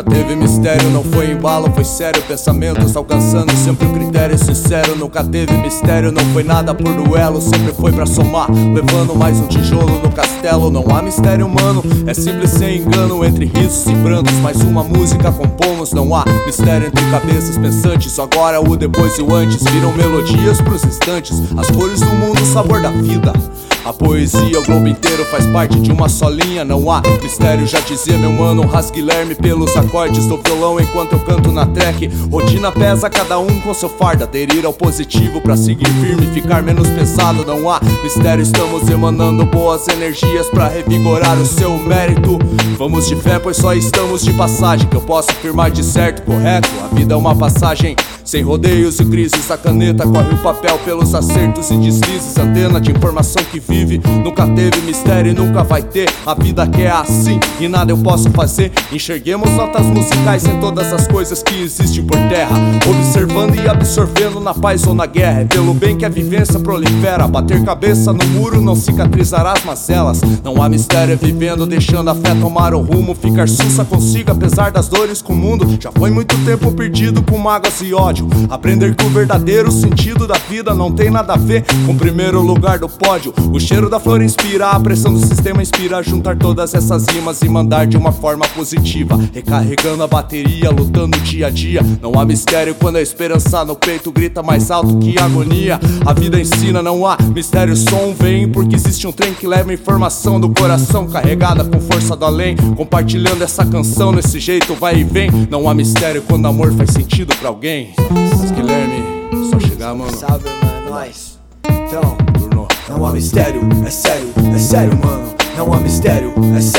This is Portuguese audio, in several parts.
Nunca teve mistério, não foi embalo, foi sério. Pensamentos alcançando sempre um critério sincero. Nunca teve mistério, não foi nada por duelo. Sempre foi pra somar, levando mais um tijolo no castelo. Não há mistério humano, é simples sem engano. Entre risos e prantos, mais uma música compomos. Não há mistério entre cabeças pensantes. Agora o depois e o antes viram melodias pros instantes. As cores do mundo, o sabor da vida. A poesia, o globo inteiro faz parte de uma só linha. Não há mistério, já dizia meu mano Ras Guilherme. Pelos acordes do violão enquanto eu canto na track. Rotina pesa, cada um com seu fardo. Aderir ao positivo pra seguir firme, ficar menos pesado. Não há mistério, estamos emanando boas energias pra revigorar o seu mérito. Vamos de fé, pois só estamos de passagem. Que eu posso afirmar de certo, correto. A vida é uma passagem sem rodeios e crises. A caneta corre o papel pelos acertos e deslizes. Antena de informação que vive. Nunca teve mistério e nunca vai ter. A vida que é assim e nada eu posso fazer. Enxerguemos notas musicais em todas as coisas que existem por terra. Observando e absorvendo na paz ou na guerra. É pelo bem que a vivência prolifera. Bater cabeça no muro não cicatrizará as mazelas. Não há mistério, é vivendo, deixando a fé tomar o rumo. Ficar sussa consigo apesar das dores com o mundo. Já foi muito tempo perdido com mágoas e ódio. Aprender que o verdadeiro sentido da vida não tem nada a ver com o primeiro lugar do pódio. O cheiro da flor inspira, a pressão do sistema inspira a juntar todas essas rimas e mandar de uma forma positiva. Recarregando a bateria, lutando dia a dia. Não há mistério quando a esperança no peito grita mais alto que a agonia. A vida ensina, não há mistério, o som vem porque existe um trem que leva informação do coração, carregada com força do além. Compartilhando essa canção nesse jeito vai e vem. Não há mistério quando amor faz sentido pra alguém. Mas Guilherme, só chegar, mano. Salve, mano, nós. Então, não há mistério, é sério, mano. Não há mistério,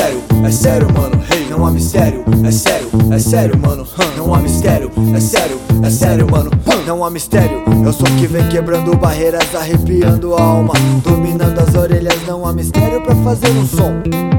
é sério, mano. Hey, não há mistério, é sério, mano. Não há mistério, é sério, mano. Não há mistério, eu sou que vem quebrando barreiras, arrepiando a alma, dominando as orelhas. Não há mistério pra fazer um som.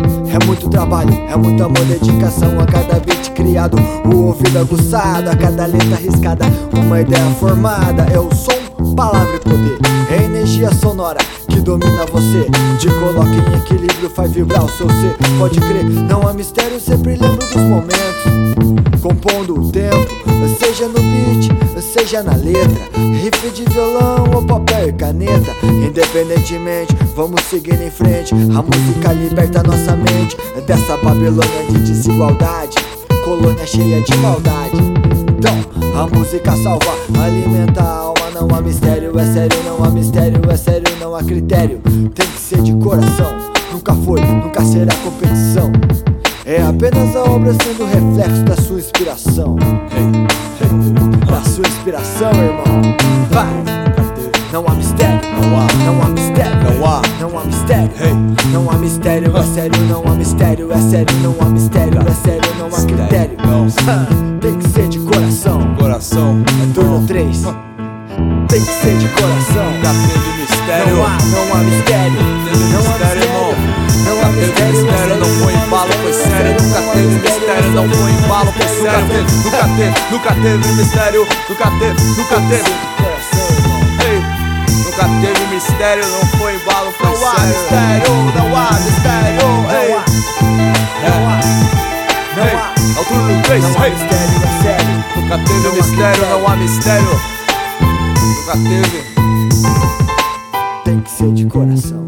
É muito trabalho, é muito amor, dedicação a cada beat criado. O ouvido aguçado, a cada letra arriscada. Uma ideia formada, é o som, palavra e poder. É energia sonora que domina você. Te coloca em equilíbrio, faz vibrar o seu ser. Pode crer, não há mistério, sempre lembro dos momentos. Compondo o tempo, seja no beat, seja na letra. Riff de violão ou papel e caneta. Independentemente, vamos seguir em frente. A música liberta nossa mente dessa Babilônia de desigualdade, colônia cheia de maldade. Então, a música salva, alimenta a alma. Não há mistério, é sério, não há mistério, é sério, não há critério. Tem que ser de coração, nunca foi, nunca será competição. É apenas a obra sendo reflexo da sua inspiração. Da sua inspiração, irmão. Vai! Não há mistério, não há mistério, não há mistério, não há mistério, é sério, não há mistério, é sério, não há mistério, é sério, não há critério. Tem que ser de coração, é turno 3. Tem que ser de coração. Nunca teve mistério, não há mistério, não há mistério, não há mistério, não foi embalo, foi sério. Nunca teve mistério, não foi embalo, foi sério. Nunca teve mistério, nunca teve. Nunca teve mistério, não foi embalo, foi sério. Não há mistério, não há mistério, não há. É o turno 3, não há mistério, é sério. Nunca teve mistério, não há mistério. Nunca teve. Tem que ser de coração.